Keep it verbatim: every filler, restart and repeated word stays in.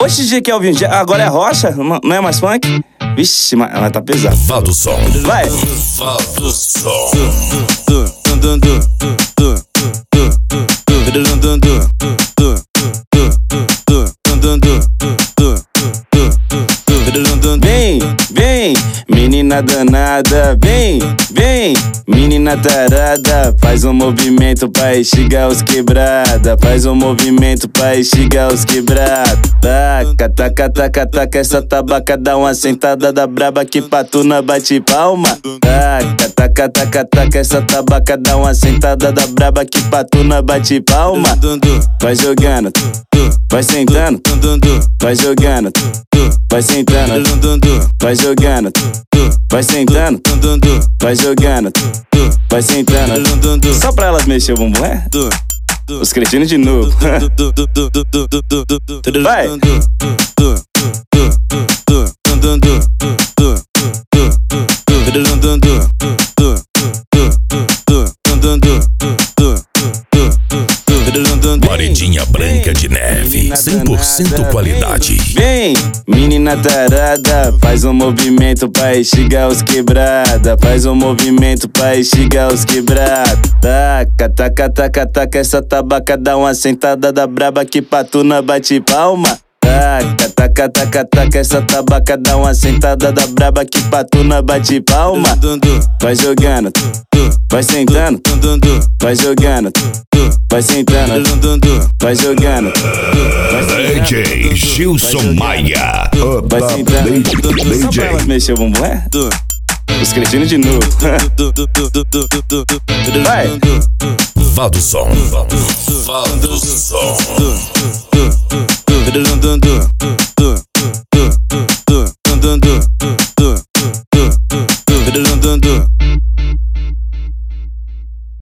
Oxe, dia que é o vinho, agora é rocha, não é mais funk? Vixe, mas, mas tá pesado. Vá do som. Vai. Vá do som. Vem, vem, menina danada, vem, vem, menina tarada. Faz um movimento pra instigar os quebrada, faz um movimento pra instigar os quebrada. Taca, taca, taca, taca, essa tabaca dá uma sentada da braba que patuna bate palma. Taca, taca, taca, taca, essa tabaca dá uma sentada da braba que patuna bate palma. Vai jogando, vai sentando, vai jogando, vai sentando, vai jogando, vai sentando, vai jogando, vai sentando. Só pra elas mexer o bumbum, é? Os cretinos de novo. Vai! Paredinha branca de neve, cem por cento qualidade. Vem, menina tarada, faz um movimento pra instigar os quebrada, faz um movimento pra instigar os quebrada. Taca, taca, taca, taca, essa tabaca dá uma sentada da braba que patuna bate palma. Taca, taca, taca, taca, essa tabaca dá uma sentada da braba que patuna bate palma. Vai jogando, vai sentando, vai jogando, vai sentando, vai jogando. D J Gilson Maia, vai sentando. Só pra elas mexer o bumbum, é? Os cretinos de novo. Vai! Vá do som. Vá do som.